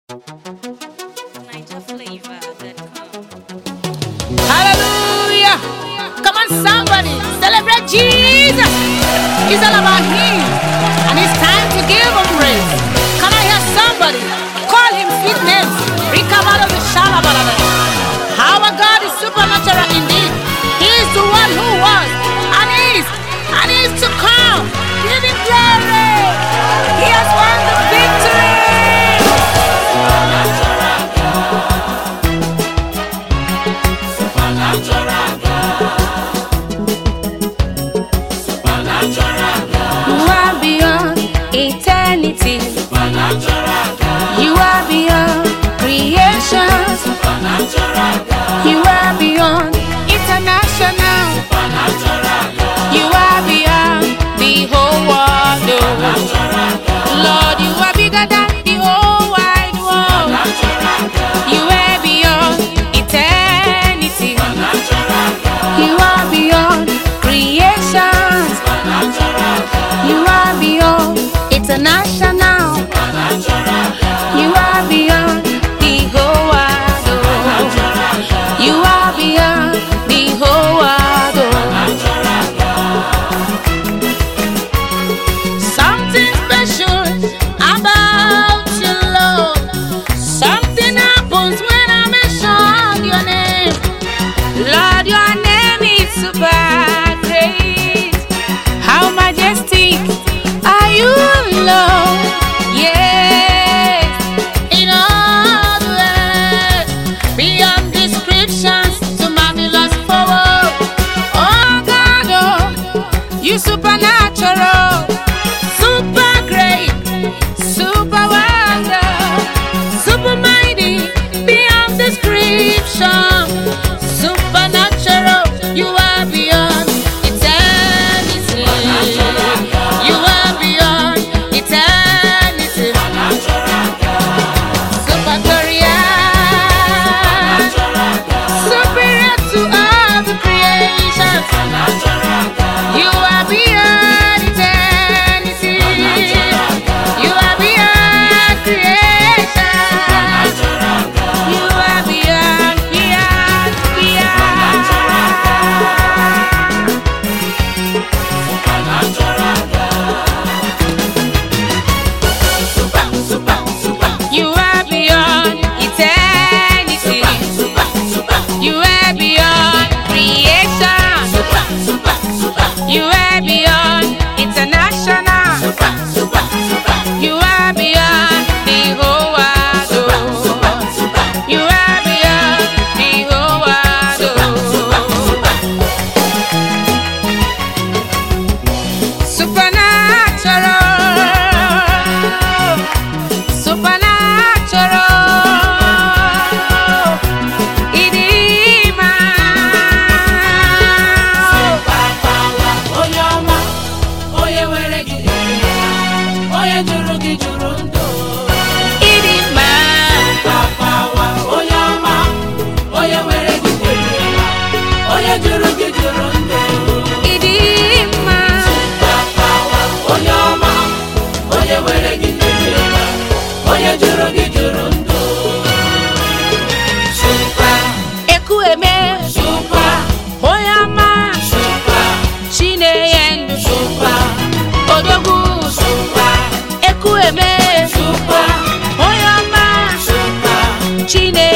Hallelujah. Come on, somebody. Celebrate Jesus. It's all about Him. And it's time to give Him praise. Can I hear somebody? Call Him sweet names. Our God is supernatural indeed. He is the one who was and is to come. Give Him glory. He has won the victory. You are beyond eternity. You are beyond creation. You are beyond international. You are beyond the whole world. Lord, you are bigger than the whole wide world. You are beyond eternity. You are beyond creation. You are beyond international. You are beyond the whole world. You are beyond the whole world. Something special about you, Lord. Something happens when I mention your name. Lord, your name is super great. How majestic are you, Lord? Yes, in all the earth, beyond descriptions, to marvelous power. Oh God, oh, you supernatural, super great, super wonder, super mighty, beyond description, supernatural. You are beyond eternity. You are beyond eternity. Supernatural, superior to all the creation. You are beyond eternity. You are beyond creation. You are beyond, beyond, beyond. You are beyond eternity. You are beyond creation. You are beyond international. You are beyond the whole world. You are beyond the whole world. Supernatural. Supernatural. Idima. Idima. Idima. Ekueme. Oyama. Chineyendu. Odogu. Ekueme. Oyama. Chine